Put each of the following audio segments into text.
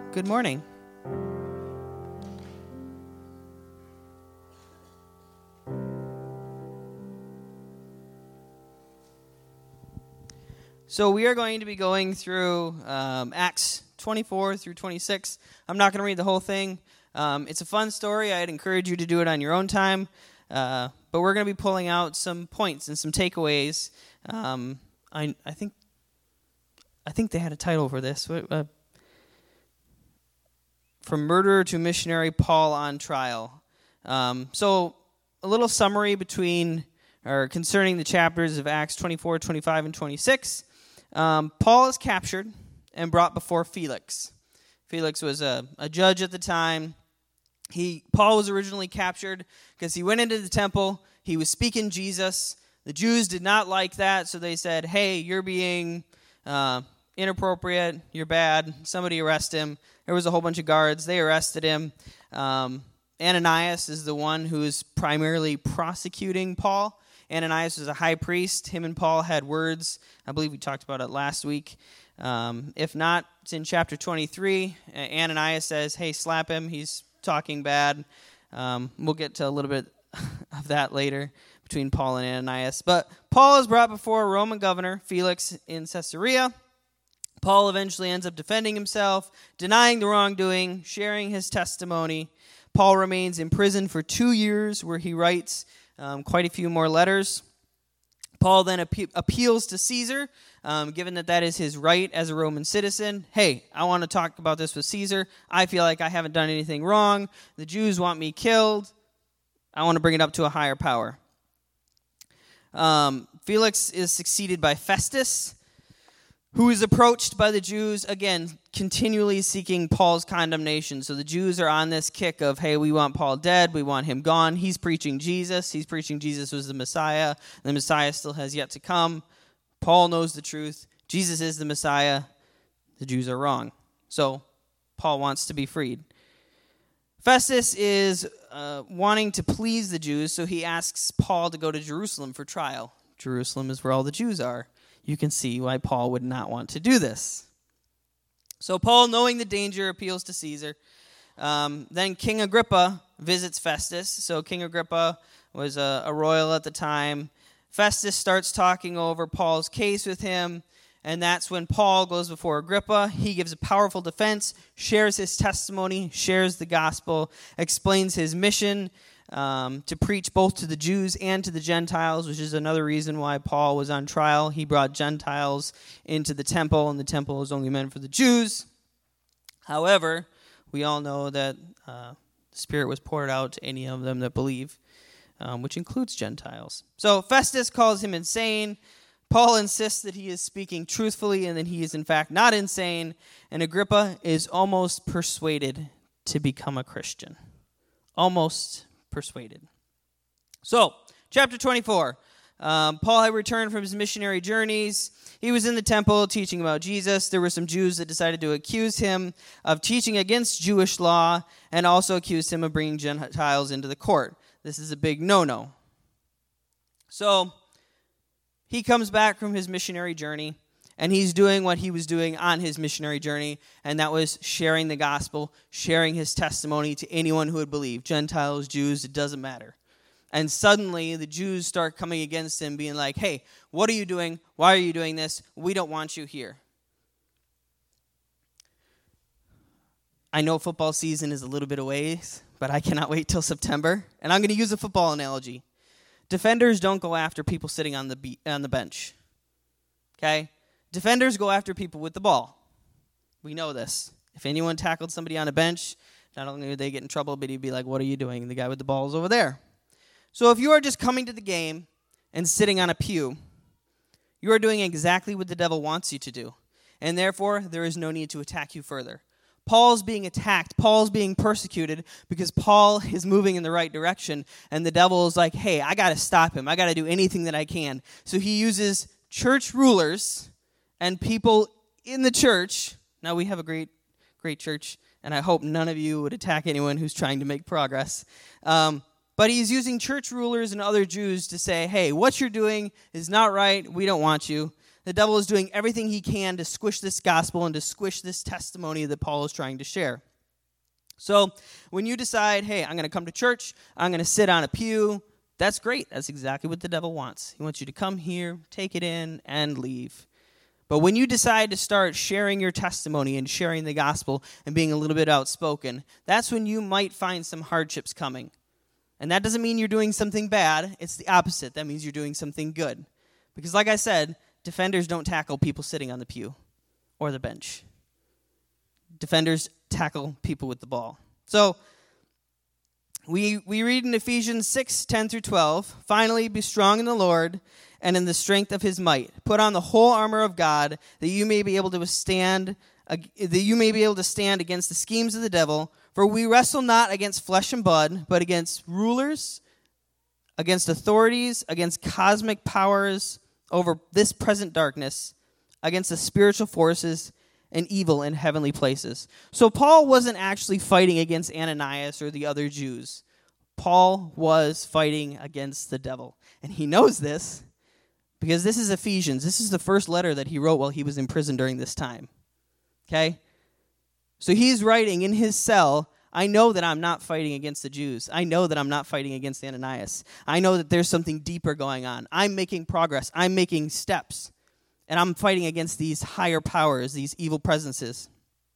Good morning. So we are going to be going through Acts 24 through 26. I'm not going to read the whole thing. It's a fun story. I'd encourage you to do it on your own time. But we're going to be pulling out some points and some takeaways. I think they had a title for this. From Murderer to Missionary, Paul on Trial. So a little summary concerning the chapters of Acts 24, 25, and 26. Paul is captured and brought before Felix. Felix was a judge at the time. Paul was originally captured because he went into the temple. He was speaking Jesus. The Jews did not like that, so they said, hey, you're being inappropriate. You're bad. Somebody arrest him. There was a whole bunch of guards. They arrested him. Ananias is the one who is primarily prosecuting Paul. Ananias was a high priest. Him and Paul had words. I believe we talked about it last week. If not, it's in chapter 23. Ananias says, hey, slap him. He's talking bad. We'll get to a little bit of that later between Paul and Ananias. But Paul is brought before a Roman governor, Felix, in Caesarea. Paul eventually ends up defending himself, denying the wrongdoing, sharing his testimony. Paul remains in prison for 2 years, where he writes quite a few more letters. Paul then appeals to Caesar, given that is his right as a Roman citizen. Hey, I want to talk about this with Caesar. I feel like I haven't done anything wrong. The Jews want me killed. I want to bring it up to a higher power. Felix is succeeded by Festus, who is approached by the Jews, again, continually seeking Paul's condemnation. So the Jews are on this kick of, hey, we want Paul dead, we want him gone. He's preaching Jesus. He's preaching Jesus was the Messiah. The Messiah still has yet to come. Paul knows the truth. Jesus is the Messiah. The Jews are wrong. So Paul wants to be freed. Festus is wanting to please the Jews, so he asks Paul to go to Jerusalem for trial. Jerusalem is where all the Jews are. You can see why Paul would not want to do this. So Paul, knowing the danger, appeals to Caesar. Then King Agrippa visits Festus. So King Agrippa was a royal at the time. Festus starts talking over Paul's case with him, and that's when Paul goes before Agrippa. He gives a powerful defense, shares his testimony, shares the gospel, explains his mission to preach both to the Jews and to the Gentiles, which is another reason why Paul was on trial. He brought Gentiles into the temple, and the temple was only meant for the Jews. However, we all know that the Spirit was poured out to any of them that believe, which includes Gentiles. So Festus calls him insane. Paul insists that he is speaking truthfully and that he is in fact not insane, and Agrippa is almost persuaded to become a Christian. Almost persuaded. So, chapter 24. Paul had returned from his missionary journeys. He was in the temple teaching about Jesus. There were some Jews that decided to accuse him of teaching against Jewish law and also accused him of bringing Gentiles into the court. This is a big no-no. So, he comes back from his missionary journey, and he's doing what he was doing on his missionary journey, and that was sharing the gospel, sharing his testimony to anyone who would believe. Gentiles, Jews, it doesn't matter. And suddenly, the Jews start coming against him, being like, hey, what are you doing? Why are you doing this? We don't want you here. I know football season is a little bit away, but I cannot wait till September. And I'm going to use a football analogy. Defenders don't go after people sitting on the bench. Okay? Defenders go after people with the ball. We know this. If anyone tackled somebody on a bench, not only would they get in trouble, but he'd be like, what are you doing? The guy with the ball is over there. So if you are just coming to the game and sitting on a pew, you are doing exactly what the devil wants you to do. And therefore, there is no need to attack you further. Paul's being attacked. Paul's being persecuted because Paul is moving in the right direction. And the devil is like, hey, I got to stop him. I got to do anything that I can. So he uses church rulers and people in the church. Now, we have a great church, and I hope none of you would attack anyone who's trying to make progress. But he's using church rulers and other Jews to say, hey, what you're doing is not right. We don't want you. the devil is doing everything he can to squish this gospel and to squish this testimony that Paul is trying to share. So when you decide, hey, I'm going to come to church, I'm going to sit on a pew, that's great. That's exactly what the devil wants. He wants you to come here, take it in, and leave. But when you decide to start sharing your testimony and sharing the gospel and being a little bit outspoken, that's when you might find some hardships coming. And that doesn't mean you're doing something bad. It's the opposite. That means you're doing something good. Because like I said, defenders don't tackle people sitting on the pew or the bench. Defenders tackle people with the ball. So we read in Ephesians 6:10-12, finally be strong in the Lord and in the strength of his might. Put on the whole armor of God that you may be able to stand against the schemes of the devil. For we wrestle not against flesh and blood, but against rulers, against authorities, against cosmic powers over this present darkness, against the spiritual forces and evil in heavenly places. So Paul wasn't actually fighting against Ananias or the other Jews. Paul was fighting against the devil. And he knows this because this is Ephesians. This is the first letter that he wrote while he was in prison during this time. Okay? So he's writing in his cell, I know that I'm not fighting against the Jews. I know that I'm not fighting against Ananias. I know that there's something deeper going on. I'm making progress. I'm making steps. And I'm fighting against these higher powers, these evil presences.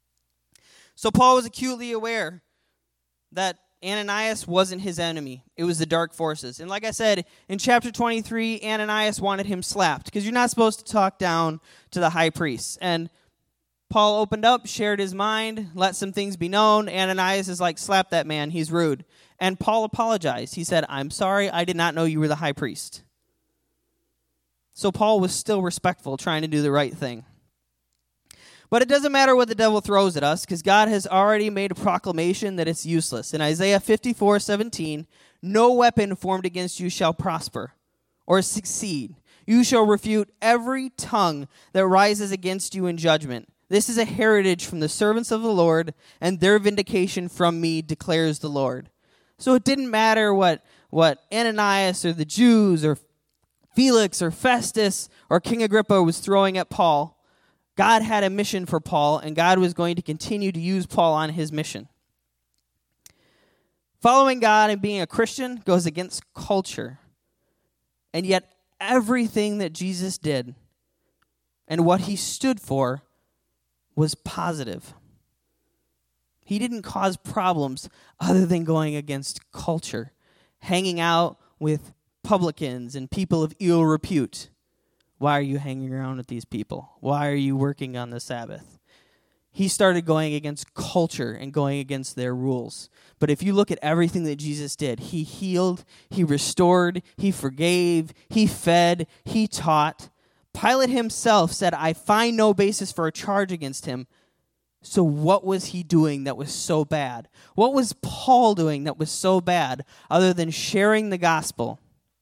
So Paul was acutely aware that Ananias wasn't his enemy. It was the dark forces. And like I said, in chapter 23, Ananias wanted him slapped because you're not supposed to talk down to the high priest. And Paul opened up, shared his mind, let some things be known. Ananias is like, slap that man, he's rude. And Paul apologized. He said, I'm sorry, I did not know you were the high priest. So Paul was still respectful, trying to do the right thing. But it doesn't matter what the devil throws at us, because God has already made a proclamation that it's useless. In Isaiah 54:17, no weapon formed against you shall prosper or succeed. You shall refute every tongue that rises against you in judgment. This is a heritage from the servants of the Lord, and their vindication from me, declares the Lord. So it didn't matter what Ananias or the Jews or Felix or Festus or King Agrippa was throwing at Paul. God had a mission for Paul, and God was going to continue to use Paul on his mission. Following God and being a Christian goes against culture. And yet everything that Jesus did and what he stood for was positive. He didn't cause problems other than going against culture, hanging out with publicans and people of ill repute. Why are you hanging around with these people? Why are you working on the Sabbath? He started going against culture and going against their rules. But if you look at everything that Jesus did, he healed, he restored, he forgave, he fed, he taught. Pilate himself said, I find no basis for a charge against him. So what was he doing that was so bad? What was Paul doing that was so bad other than sharing the gospel?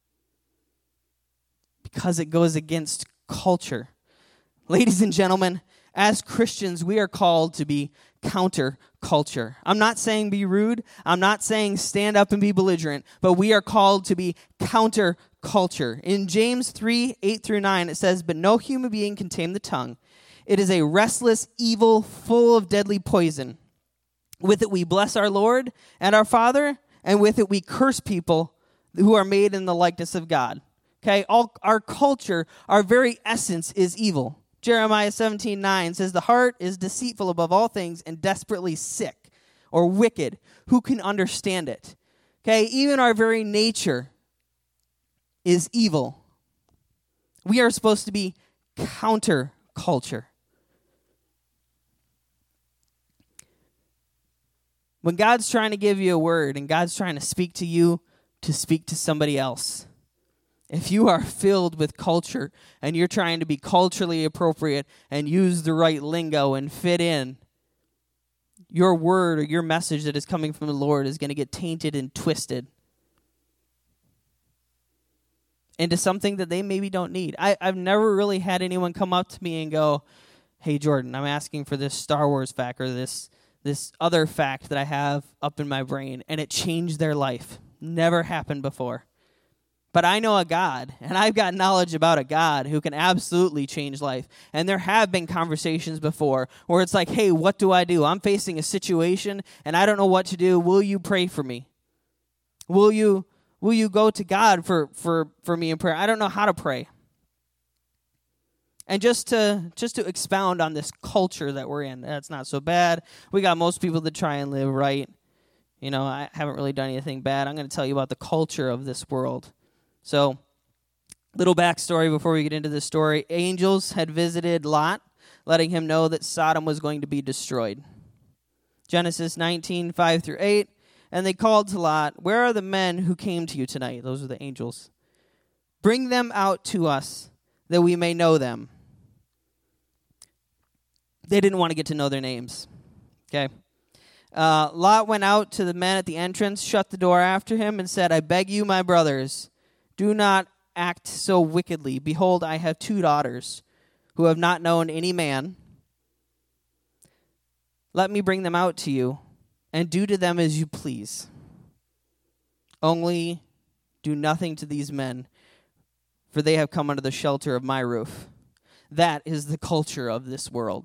Because it goes against culture. Ladies and gentlemen, as Christians, we are called to be counter-culture. I'm not saying be rude. I'm not saying stand up and be belligerent. But we are called to be counter-culture. In James 3:8-9, it says, but no human being can tame the tongue. It is a restless evil full of deadly poison. With it we bless our Lord and our Father, and with it we curse people who are made in the likeness of God. Okay, our culture, our very essence is evil. Jeremiah 17:9 says, the heart is deceitful above all things and desperately sick or wicked. Who can understand it? Okay, even our very nature is evil. We are supposed to be counter-culture. When God's trying to give you a word and God's trying to speak to somebody else, if you are filled with culture and you're trying to be culturally appropriate and use the right lingo and fit in, your word or your message that is coming from the Lord is going to get tainted and twisted into something that they maybe don't need. I've never really had anyone come up to me and go, hey, Jordan, I'm asking for this Star Wars fact or this other fact that I have up in my brain, and it changed their life. Never happened before. But I know a God, and I've got knowledge about a God who can absolutely change life. And there have been conversations before where it's like, hey, what do I do? I'm facing a situation, and I don't know what to do. Will you pray for me? Will you go to God for me in prayer? I don't know how to pray. And just to expound on this culture that we're in, that's not so bad. We got most people that try and live right. You know, I haven't really done anything bad. I'm going to tell you about the culture of this world. So, little backstory before we get into this story. Angels had visited Lot, letting him know that Sodom was going to be destroyed. Genesis 19, 5-8. And they called to Lot, "Where are the men who came to you tonight?" Those are the angels. "Bring them out to us, that we may know them." They didn't want to get to know their names. Okay. Lot went out to the men at the entrance, shut the door after him, and said, "I beg you, my brothers, do not act so wickedly. Behold, I have 2 daughters who have not known any man. Let me bring them out to you, and do to them as you please. Only do nothing to these men, for they have come under the shelter of my roof." That is the culture of this world.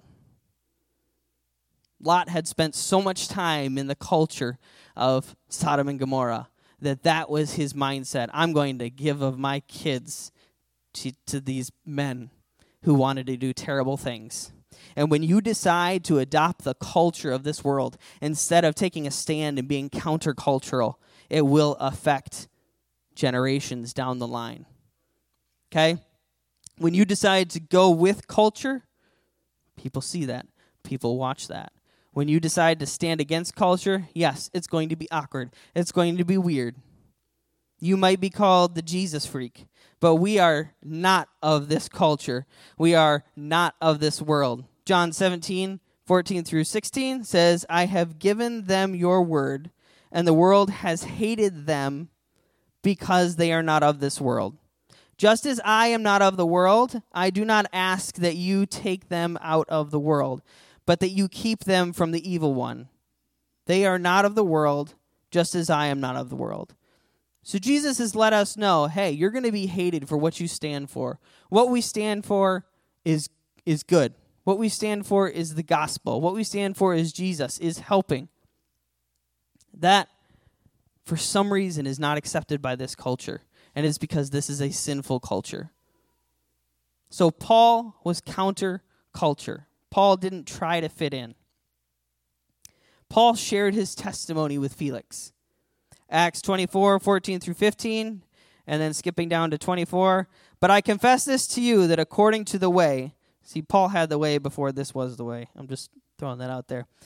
Lot had spent so much time in the culture of Sodom and Gomorrah that was his mindset. I'm going to give of my kids to these men who wanted to do terrible things. And when you decide to adopt the culture of this world, instead of taking a stand and being countercultural, it will affect generations down the line. Okay? When you decide to go with culture, people see that. People watch that. When you decide to stand against culture, yes, it's going to be awkward. It's going to be weird. You might be called the Jesus freak, but we are not of this culture. We are not of this world. John 17, 14-16 says, "I have given them your word, and the world has hated them because they are not of this world. Just as I am not of the world, I do not ask that you take them out of the world, but that you keep them from the evil one. They are not of the world, just as I am not of the world." So Jesus has let us know, hey, you're going to be hated for what you stand for. What we stand for is good. What we stand for is the gospel. What we stand for is Jesus, is helping. That, for some reason, is not accepted by this culture, and it's because this is a sinful culture. So Paul was counter-culture. Paul didn't try to fit in. Paul shared his testimony with Felix. Acts 24, 14-15, and then skipping down to 24. "But I confess this to you, that according to the way," see, Paul had the way before this was the way. I'm just throwing that out there.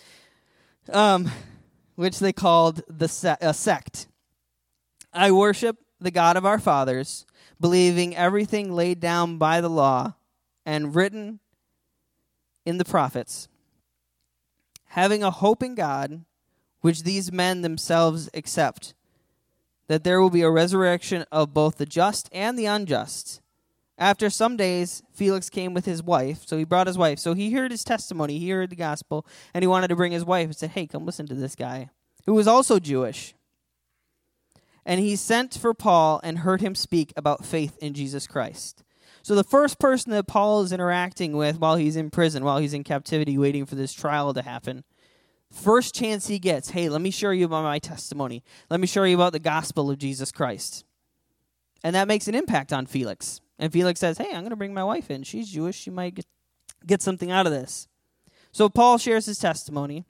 Which they called a sect. "I worship the God of our fathers, believing everything laid down by the law and written in the prophets, having a hope in God, which these men themselves accept, that there will be a resurrection of both the just and the unjust. After some days, Felix came with his wife." So he brought his wife. So he heard his testimony, he heard the gospel, and he wanted to bring his wife and said, "Hey, come listen to this guy," who was also Jewish. "And he sent for Paul and heard him speak about faith in Jesus Christ." So the first person that Paul is interacting with while he's in prison, while he's in captivity, waiting for this trial to happen, first chance he gets, "Hey, let me share you about my testimony. Let me share you about the gospel of Jesus Christ." And that makes an impact on Felix. And Felix says, "Hey, I'm going to bring my wife in. She's Jewish. She might get something out of this." So Paul shares his testimony.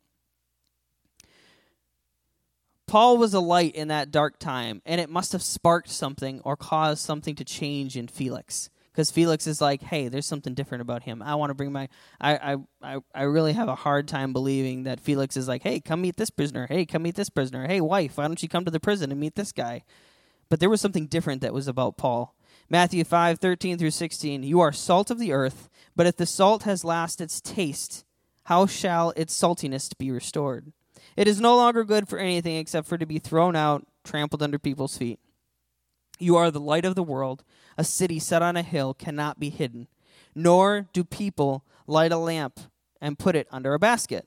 Paul was a light in that dark time, and it must have sparked something or caused something to change in Felix. Because Felix is like, hey, there's something different about him. I want to bring I really have a hard time believing that Felix is like, hey, come meet this prisoner. Hey, come meet this prisoner. Hey, wife, why don't you come to the prison and meet this guy? But there was something different that was about Paul. Matthew 5:13-16, "You are salt of the earth, but if the salt has lost its taste, how shall its saltiness be restored? It is no longer good for anything except for to be thrown out, trampled under people's feet. You are the light of the world. A city set on a hill cannot be hidden, nor do people light a lamp and put it under a basket,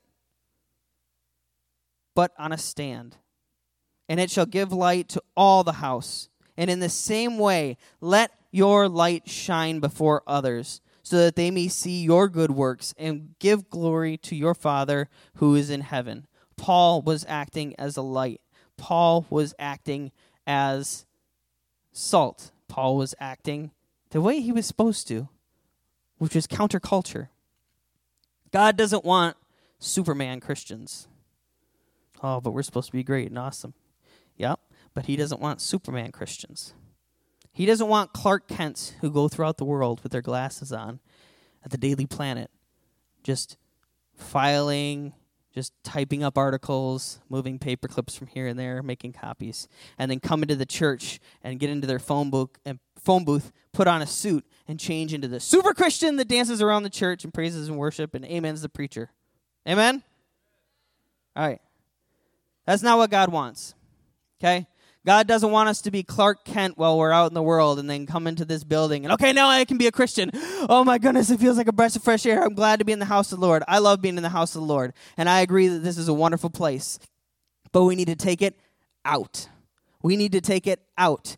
but on a stand. And it shall give light to all the house. And in the same way, let your light shine before others, so that they may see your good works and give glory to your Father who is in heaven. Paul was acting as a light. Paul was acting as salt. Paul was acting the way he was supposed to, which is counterculture. God doesn't want Superman Christians. Oh, but we're supposed to be great and awesome. Yep, but he doesn't want Superman Christians. He doesn't want Clark Kents who go throughout the world with their glasses on at the Daily Planet, just filing, just typing up articles, moving paper clips from here and there, making copies, and then come into the church and get into their phone booth, put on a suit, and change into the super Christian that dances around the church and praises and worship and amens the preacher. Amen? All right. That's not what God wants. Okay? God doesn't want us to be Clark Kent while we're out in the world and then come into this building and, okay, now I can be a Christian. Oh, my goodness, it feels like a breath of fresh air. I'm glad to be in the house of the Lord. I love being in the house of the Lord, and I agree that this is a wonderful place. But we need to take it out. We need to take it out.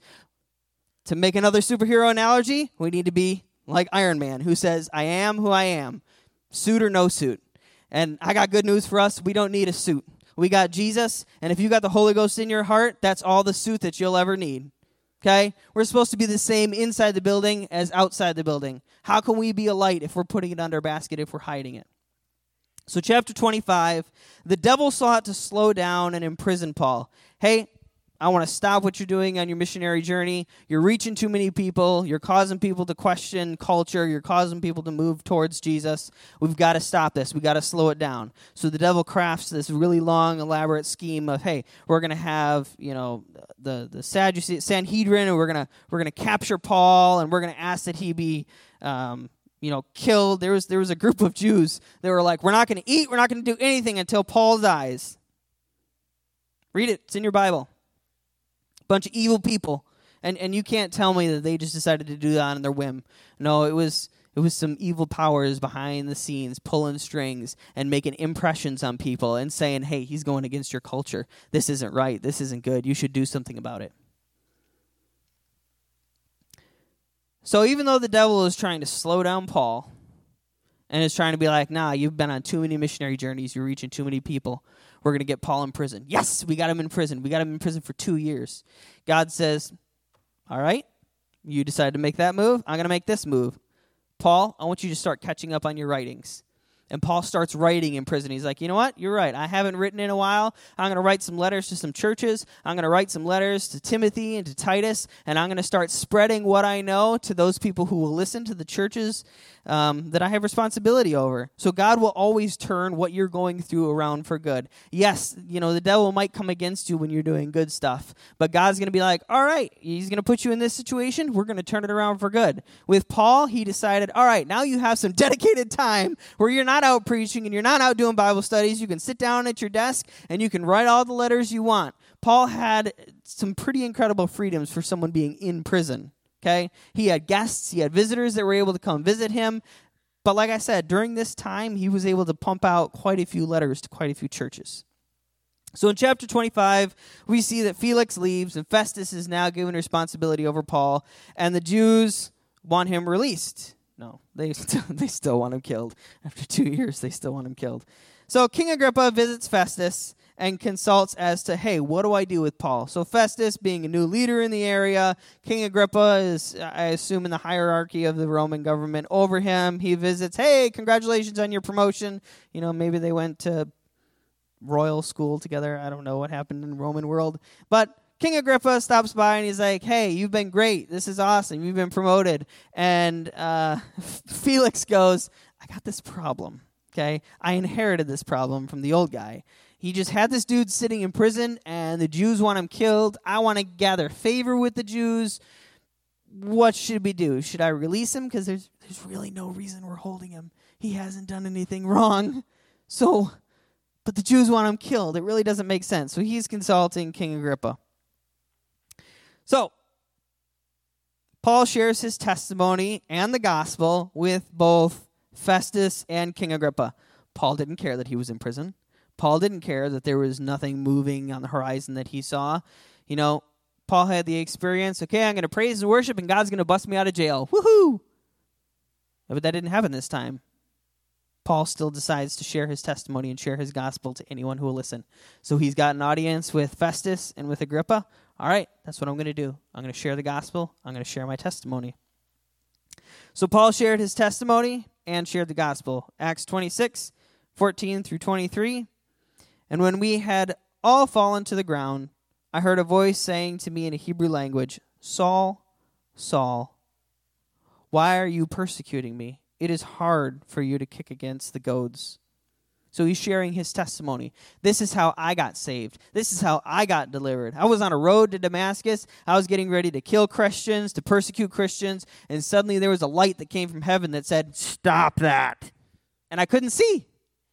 To make another superhero analogy, we need to be like Iron Man, who says, I am who I am, suit or no suit. And I got good news for us. We don't need a suit. We got Jesus, and if you got the Holy Ghost in your heart, that's all the suit that you'll ever need. Okay? We're supposed to be the same inside the building as outside the building. How can we be a light if we're putting it under a basket, if we're hiding it? So chapter 25, the devil sought to slow down and imprison Paul. Hey, I want to stop what you're doing on your missionary journey. You're reaching too many people. You're causing people to question culture. You're causing people to move towards Jesus. We've got to stop this. We've got to slow it down. So the devil crafts this really long, elaborate scheme of, hey, we're going to have, the Sanhedrin, and we're going to capture Paul, and we're going to ask that he be killed. There was a group of Jews that were like, we're not going to eat, we're not going to do anything until Paul dies. Read it. It's in your Bible. Bunch of evil people, and you can't tell me that they just decided to do that on their whim. No, it was some evil powers behind the scenes pulling strings and making impressions on people and saying, hey, he's going against your culture. This isn't right. This isn't good. You should do something about it. So even though the devil is trying to slow down Paul and is trying to be like, nah, you've been on too many missionary journeys, you're reaching too many people, we're going to get Paul in prison. Yes, we got him in prison. We got him in prison for 2 years. God says, all right, you decided to make that move. I'm going to make this move. Paul, I want you to start catching up on your writings. And Paul starts writing in prison. He's like, you know what? You're right. I haven't written in a while. I'm going to write some letters to some churches. I'm going to write some letters to Timothy and to Titus. And I'm going to start spreading what I know to those people who will listen to the churches that I have responsibility over. So God will always turn what you're going through around for good. Yes, the devil might come against you when you're doing good stuff. But God's going to be like, all right, he's going to put you in this situation. We're going to turn it around for good. With Paul, he decided, all right, now you have some dedicated time where you're not out preaching and you're not out doing Bible studies. You can sit down at your desk and you can write all the letters you want. Paul had some pretty incredible freedoms for someone being in prison. Okay? He had guests, he had visitors that were able to come visit him. But like I said, during this time, he was able to pump out quite a few letters to quite a few churches. So in chapter 25, we see that Felix leaves and Festus is now given responsibility over Paul, and the Jews want him released. No, they still want him killed. After 2 years, they still want him killed. So King Agrippa visits Festus and consults as to, hey, what do I do with Paul? So Festus, being a new leader in the area, King Agrippa is, I assume, in the hierarchy of the Roman government over him. He visits, hey, congratulations on your promotion. Maybe they went to royal school together. I don't know what happened in the Roman world. But King Agrippa stops by and he's like, hey, you've been great. This is awesome. You've been promoted. And Felix goes, I got this problem, okay? I inherited this problem from the old guy. He just had this dude sitting in prison, and the Jews want him killed. I want to gather favor with the Jews. What should we do? Should I release him? Because there's really no reason we're holding him. He hasn't done anything wrong. But the Jews want him killed. It really doesn't make sense. So he's consulting King Agrippa. So Paul shares his testimony and the gospel with both Festus and King Agrippa. Paul didn't care that he was in prison. Paul didn't care that there was nothing moving on the horizon that he saw. Paul had the experience, okay, I'm going to praise and worship, and God's going to bust me out of jail. Woohoo! But that didn't happen this time. Paul still decides to share his testimony and share his gospel to anyone who will listen. So he's got an audience with Festus and with Agrippa. All right, that's what I'm going to do. I'm going to share the gospel. I'm going to share my testimony. So Paul shared his testimony and shared the gospel. Acts 26, 14 through 23. And when we had all fallen to the ground, I heard a voice saying to me in a Hebrew language, Saul, Saul, why are you persecuting me? It is hard for you to kick against the goads. So he's sharing his testimony. This is how I got saved. This is how I got delivered. I was on a road to Damascus. I was getting ready to kill Christians, to persecute Christians, and suddenly there was a light that came from heaven that said, stop that. And I couldn't see.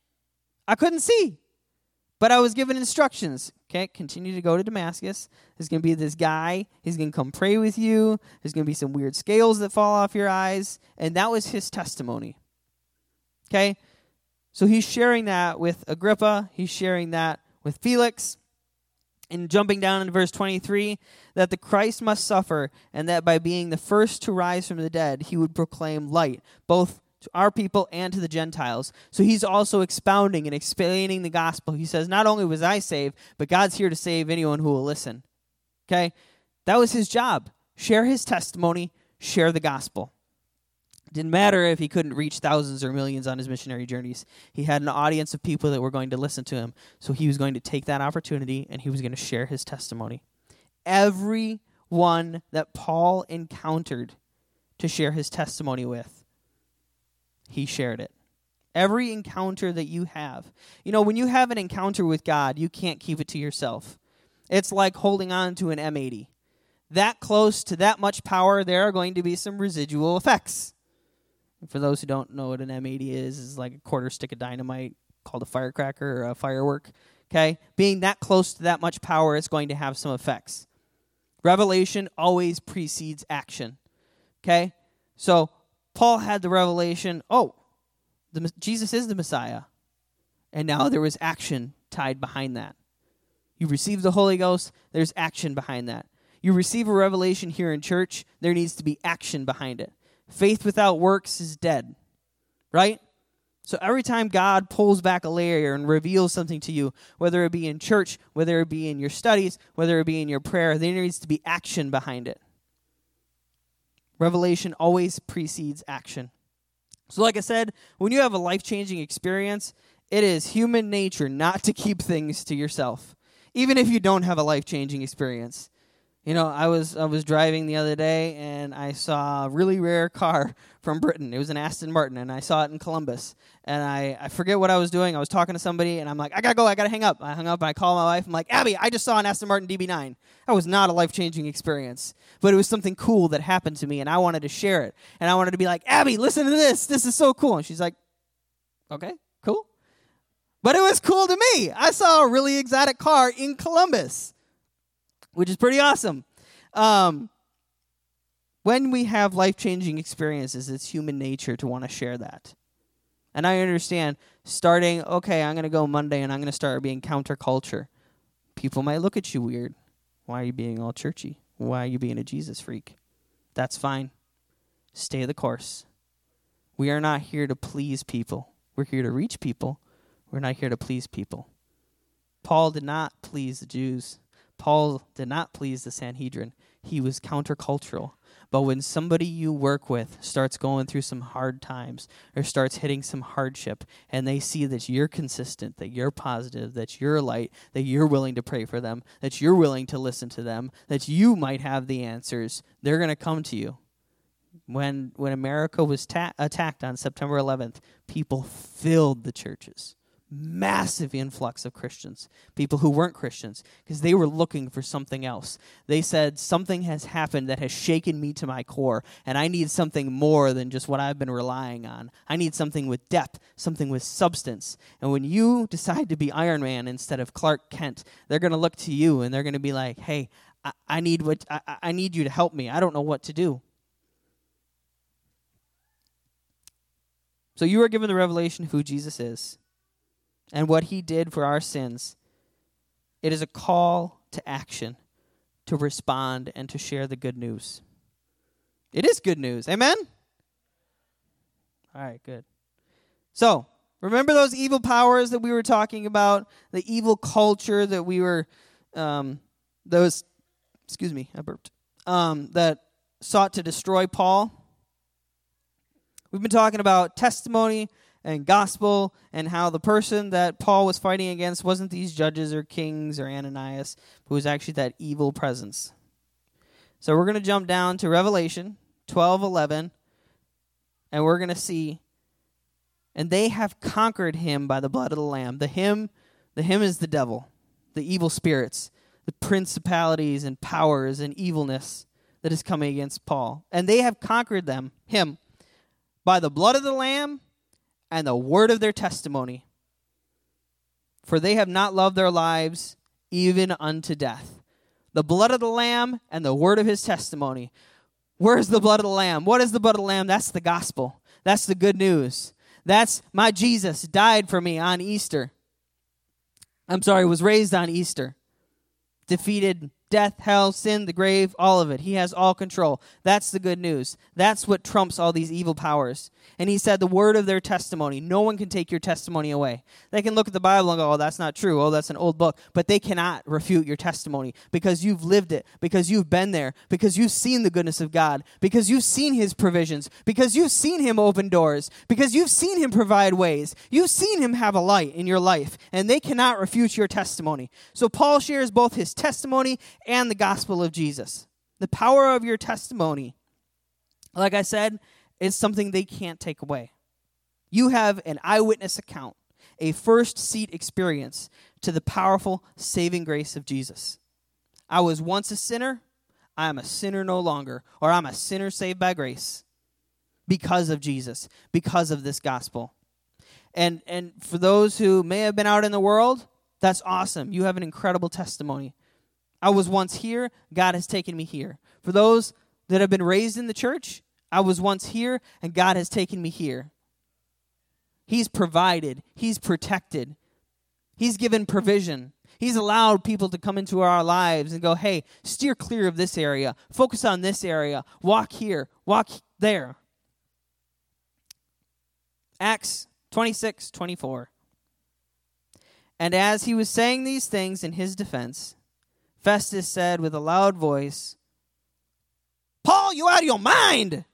But I was given instructions. Okay, continue to go to Damascus. There's going to be this guy. He's going to come pray with you. There's going to be some weird scales that fall off your eyes. And that was his testimony. Okay, so he's sharing that with Agrippa. He's sharing that with Felix. And jumping down into verse 23, that the Christ must suffer, and that by being the first to rise from the dead, he would proclaim light, both to our people and to the Gentiles. So he's also expounding and explaining the gospel. He says, not only was I saved, but God's here to save anyone who will listen. Okay? That was his job. Share his testimony, share the gospel. It didn't matter if he couldn't reach thousands or millions on his missionary journeys. He had an audience of people that were going to listen to him. So he was going to take that opportunity and he was going to share his testimony. Everyone that Paul encountered to share his testimony with, he shared it. Every encounter that you have. You know, when you have an encounter with God, you can't keep it to yourself. It's like holding on to an M80. That close to that much power, there are going to be some residual effects. And for those who don't know what an M80 is, it's like a quarter stick of dynamite called a firecracker or a firework. Okay? Being that close to that much power, it's going to have some effects. Revelation always precedes action. Okay? So Paul had the revelation, Jesus is the Messiah. And now there was action tied behind that. You receive the Holy Ghost, there's action behind that. You receive a revelation here in church, there needs to be action behind it. Faith without works is dead, right? So every time God pulls back a layer and reveals something to you, whether it be in church, whether it be in your studies, whether it be in your prayer, there needs to be action behind it. Revelation always precedes action. So like I said, when you have a life-changing experience, it is human nature not to keep things to yourself, even if you don't have a life-changing experience. You know, I was driving the other day, and I saw a really rare car from Britain. It was an Aston Martin, and I saw it in Columbus. And I forget what I was doing. I was talking to somebody, and I'm like, I got to go. I got to hang up. I hung up, and I called my wife. I'm like, Abby, I just saw an Aston Martin DB9. That was not a life-changing experience. But it was something cool that happened to me, and I wanted to share it. And I wanted to be like, Abby, listen to this. This is so cool. And she's like, okay, cool. But it was cool to me. I saw a really exotic car in Columbus, which is pretty awesome. When we have life-changing experiences, it's human nature to want to share that. And I understand I'm going to go Monday and I'm going to start being counterculture. People might look at you weird. Why are you being all churchy? Why are you being a Jesus freak? That's fine. Stay the course. We are not here to please people. We're here to reach people. We're not here to please people. Paul did not please the Jews. Paul did not please the Sanhedrin. He was countercultural. But when somebody you work with starts going through some hard times or starts hitting some hardship and they see that you're consistent, that you're positive, that you're a light, that you're willing to pray for them, that you're willing to listen to them, that you might have the answers, they're going to come to you. When America was attacked on September 11th, people filled the churches. Massive influx of Christians, people who weren't Christians, because they were looking for something else. They said, something has happened that has shaken me to my core, and I need something more than just what I've been relying on. I need something with depth, something with substance. And when you decide to be Iron Man instead of Clark Kent, they're going to look to you, and they're going to be like, hey, I need you to help me. I don't know what to do. So you are given the revelation of who Jesus is and what he did for our sins. It is a call to action. to respond and to share the good news. It is good news. Amen? All right, good. So, remember those evil powers that we were talking about? The evil culture that we were, I burped, that sought to destroy Paul? We've been talking about testimony and gospel and how the person that Paul was fighting against wasn't these judges or kings or Ananias, but was actually that evil presence. So we're going to jump down to Revelation 12:11, and we're going to see, and they have conquered him by the blood of the Lamb. The him is the devil, the evil spirits, the principalities and powers and evilness that is coming against Paul. And they have conquered him, by the blood of the Lamb and the word of their testimony. For they have not loved their lives even unto death. The blood of the Lamb and the word of his testimony. Where's the blood of the Lamb? What is the blood of the Lamb? That's the gospel. That's the good news. That's my Jesus died for me on Easter. Was raised on Easter. Defeated death, hell, sin, the grave, all of it. He has all control. That's the good news. That's what trumps all these evil powers. And he said the word of their testimony. No one can take your testimony away. They can look at the Bible and go, oh, that's not true. Oh, that's an old book. But they cannot refute your testimony because you've lived it, because you've been there, because you've seen the goodness of God, because you've seen his provisions, because you've seen him open doors, because you've seen him provide ways. You've seen him have a light in your life, and they cannot refute your testimony. So Paul shares both his testimony and the gospel of Jesus. The power of your testimony, like I said, is something they can't take away. You have an eyewitness account, a first seat experience to the powerful saving grace of Jesus. I was once a sinner, I am a sinner no longer, or I'm a sinner saved by grace because of Jesus, because of this gospel. And for those who may have been out in the world, that's awesome. You have an incredible testimony. I was once here, God has taken me here. For those that have been raised in the church, I was once here, and God has taken me here. He's provided. He's protected. He's given provision. He's allowed people to come into our lives and go, hey, steer clear of this area. Focus on this area. Walk here. Walk there. Acts 26:24. And as he was saying these things in his defense, Festus said with a loud voice, Paul, you out of your mind.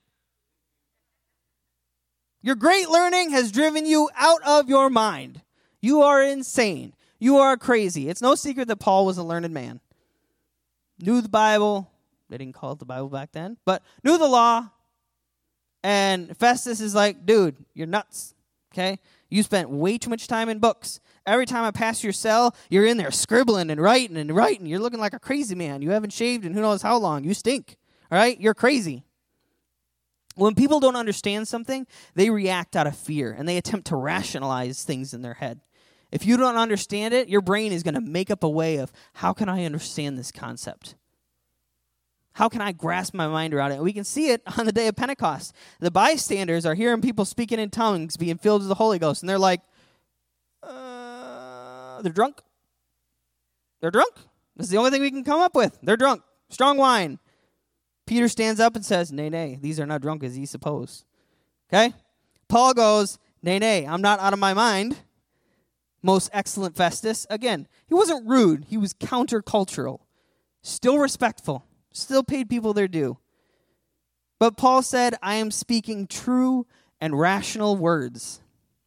Your great learning has driven you out of your mind. You are insane. You are crazy. It's no secret that Paul was a learned man. Knew the Bible. They didn't call it the Bible back then, but knew the law. And Festus is like, dude, you're nuts. Okay? You spent way too much time in books. Every time I pass your cell, you're in there scribbling and writing and writing. You're looking like a crazy man. You haven't shaved in who knows how long. You stink. All right? You're crazy. When people don't understand something, they react out of fear, and they attempt to rationalize things in their head. If you don't understand it, your brain is going to make up a way of, how can I understand this concept? How can I grasp my mind around it? And we can see it on the day of Pentecost. The bystanders are hearing people speaking in tongues, being filled with the Holy Ghost, and they're like, they're drunk. They're drunk. This is the only thing we can come up with. They're drunk. Strong wine. Peter stands up and says, nay, these are not drunk as ye suppose. Okay? Paul goes, nay, I'm not out of my mind. Most excellent Festus. Again, he wasn't rude. He was countercultural. Still respectful. Still paid people their due. But Paul said, I am speaking true and rational words.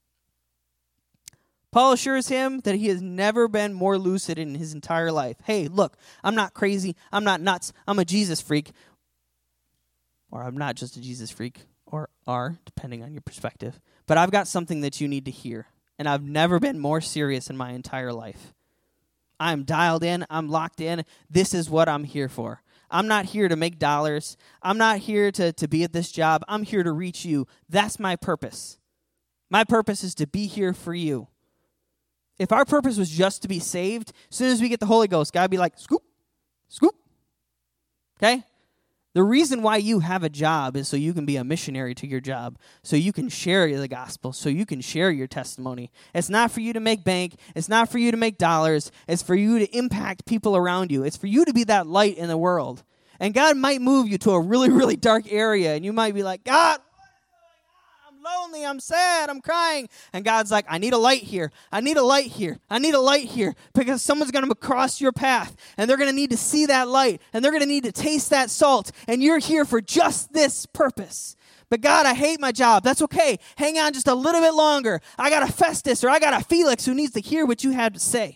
Paul assures him that he has never been more lucid in his entire life. Hey, look, I'm not crazy. I'm not nuts. I'm a Jesus freak. Or I'm not just a Jesus freak, or are, depending on your perspective. But I've got something that you need to hear. And I've never been more serious in my entire life. I'm dialed in. I'm locked in. This is what I'm here for. I'm not here to make dollars. I'm not here to be at this job. I'm here to reach you. That's my purpose. My purpose is to be here for you. If our purpose was just to be saved, as soon as we get the Holy Ghost, God would be like, scoop, scoop. Okay? The reason why you have a job is so you can be a missionary to your job, so you can share the gospel, so you can share your testimony. It's not for you to make bank. It's not for you to make dollars. It's for you to impact people around you. It's for you to be that light in the world. And God might move you to a really, really dark area, and you might be like, God, lonely, I'm sad, I'm crying. And God's like, I need a light here. I need a light here. I need a light here. Because someone's going to cross your path. And they're going to need to see that light. And they're going to need to taste that salt. And you're here for just this purpose. But God, I hate my job. That's okay. Hang on just a little bit longer. I got a Festus or I got a Felix who needs to hear what you have to say.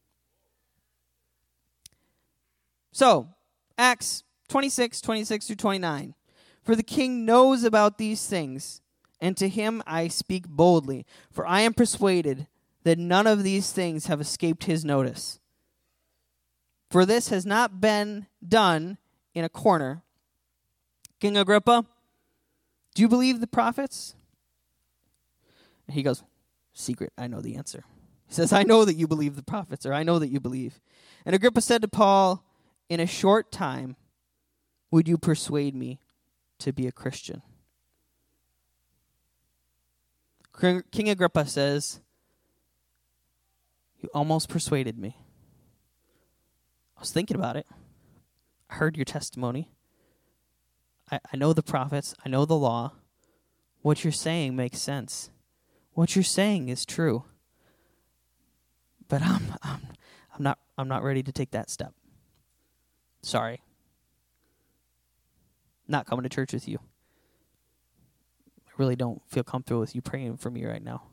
So, Acts 26 through 29. For the king knows about these things, and to him I speak boldly, for I am persuaded that none of these things have escaped his notice. For this has not been done in a corner. King Agrippa, do you believe the prophets? And he goes, secret, I know the answer. He says, I know that you believe the prophets, or I know that you believe. And Agrippa said to Paul, in a short time, would you persuade me to be a Christian? King Agrippa says, you almost persuaded me. I was thinking about it. I heard your testimony. I know the prophets. I know the law. What you're saying makes sense. What you're saying is true. But I'm not ready to take that step. Sorry. Not coming to church with you. I really don't feel comfortable with you praying for me right now.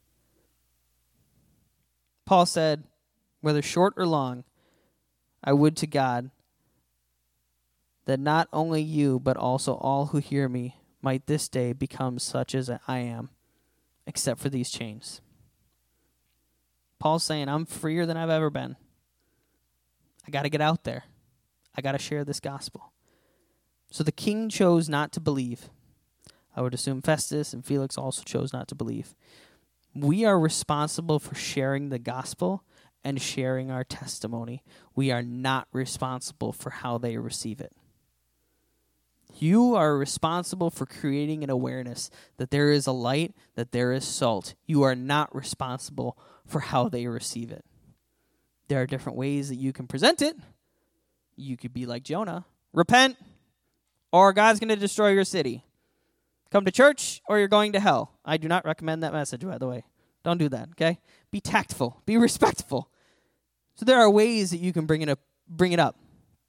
Paul said, whether short or long, I would to God that not only you, but also all who hear me might this day become such as I am, except for these chains. Paul's saying, I'm freer than I've ever been. I got to get out there. I got to share this gospel. So the king chose not to believe. I would assume Festus and Felix also chose not to believe. We are responsible for sharing the gospel and sharing our testimony. We are not responsible for how they receive it. You are responsible for creating an awareness that there is a light, that there is salt. You are not responsible for how they receive it. There are different ways that you can present it. You could be like Jonah. Repent, or God's going to destroy your city. Come to church, or you're going to hell. I do not recommend that message, by the way. Don't do that, okay? Be tactful. Be respectful. So there are ways that you can bring it up.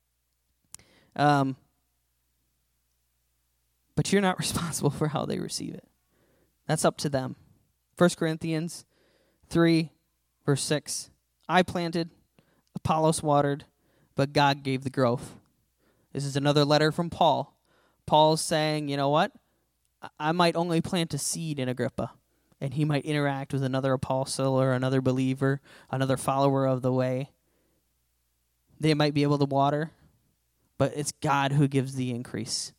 But you're not responsible for how they receive it. That's up to them. 1 Corinthians 3, verse 6. I planted, Apollos watered, but God gave the growth. This is another letter from Paul. Paul's saying, you know what? I might only plant a seed in Agrippa, and he might interact with another apostle or another believer, another follower of the way. They might be able to water, but it's God who gives the increase.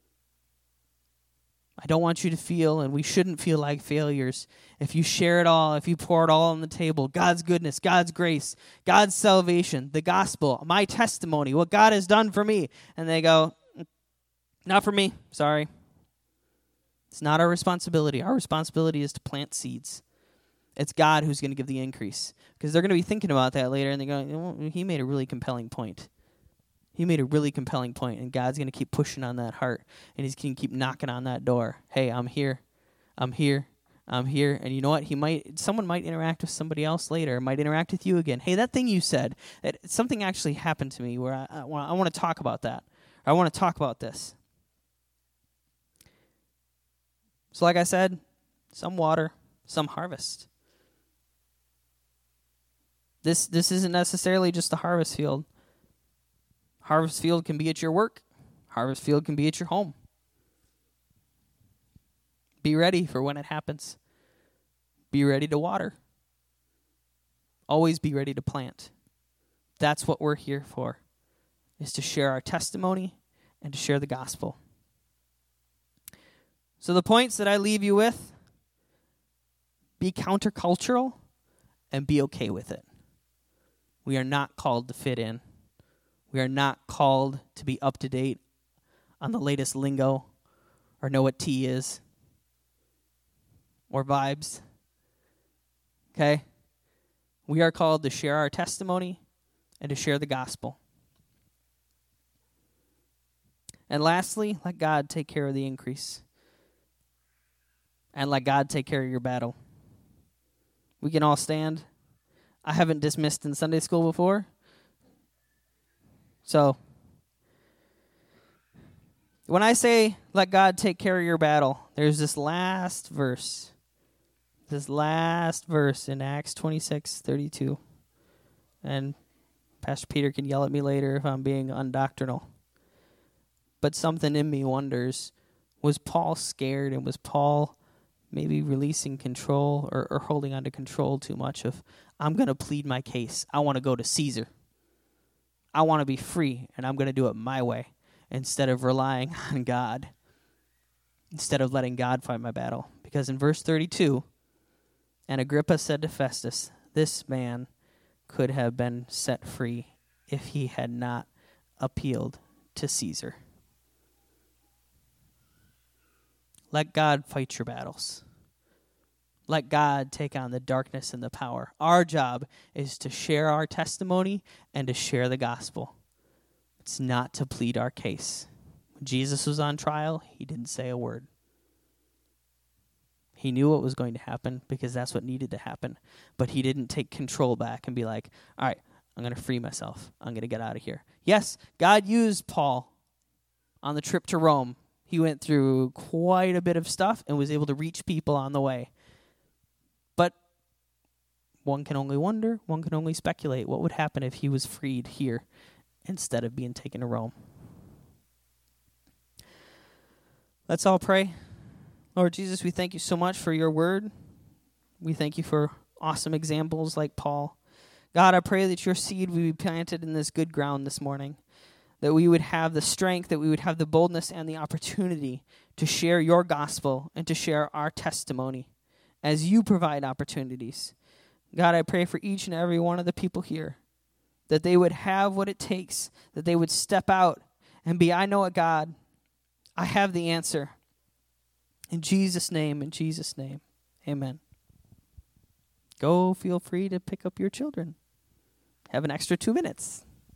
I don't want you to feel, and we shouldn't feel like failures. If you share it all, if you pour it all on the table, God's goodness, God's grace, God's salvation, the gospel, my testimony, what God has done for me, and they go, not for me, sorry. It's not our responsibility. Our responsibility is to plant seeds. It's God who's going to give the increase. Because they're going to be thinking about that later, and they're going, well, he made a really compelling point. He made a really compelling point, and God's going to keep pushing on that heart, and he's going to keep knocking on that door. Hey, I'm here. I'm here. I'm here. And you know what? Someone might interact with somebody else later, might interact with you again. Hey, that thing you said, something actually happened to me where I want to talk about that. I want to talk about this. So like I said, some water, some harvest. This isn't necessarily just a harvest field. Harvest field can be at your work. Harvest field can be at your home. Be ready for when it happens. Be ready to water. Always be ready to plant. That's what we're here for, is to share our testimony and to share the gospel. So the points that I leave you with, be countercultural and be okay with it. We are not called to fit in. We are not called to be up to date on the latest lingo or know what tea is or vibes. Okay? We are called to share our testimony and to share the gospel. And lastly, let God take care of the increase. And let God take care of your battle. We can all stand. I haven't dismissed in Sunday school before. So, when I say let God take care of your battle, there's this last verse. This last verse in Acts 26:32. And Pastor Peter can yell at me later if I'm being undoctrinal. But something in me wonders, was Paul scared, and was Paul maybe releasing control or holding on to control too much of, I'm going to plead my case. I want to go to Caesar. I want to be free, and I'm going to do it my way instead of relying on God, instead of letting God fight my battle. Because in verse 32, and Agrippa said to Festus, this man could have been set free if he had not appealed to Caesar. Let God fight your battles. Let God take on the darkness and the power. Our job is to share our testimony and to share the gospel. It's not to plead our case. When Jesus was on trial, he didn't say a word. He knew what was going to happen because that's what needed to happen. But he didn't take control back and be like, all right, I'm going to free myself. I'm going to get out of here. Yes, God used Paul on the trip to Rome. He went through quite a bit of stuff and was able to reach people on the way. But one can only wonder, one can only speculate what would happen if he was freed here instead of being taken to Rome. Let's all pray. Lord Jesus, we thank you so much for your word. We thank you for awesome examples like Paul. God, I pray that your seed will be planted in this good ground this morning, that we would have the strength, that we would have the boldness and the opportunity to share your gospel and to share our testimony as you provide opportunities. God, I pray for each and every one of the people here, that they would have what it takes, that they would step out and be, I know a God. I have the answer. In Jesus' name, amen. Go feel free to pick up your children. Have an extra 2 minutes.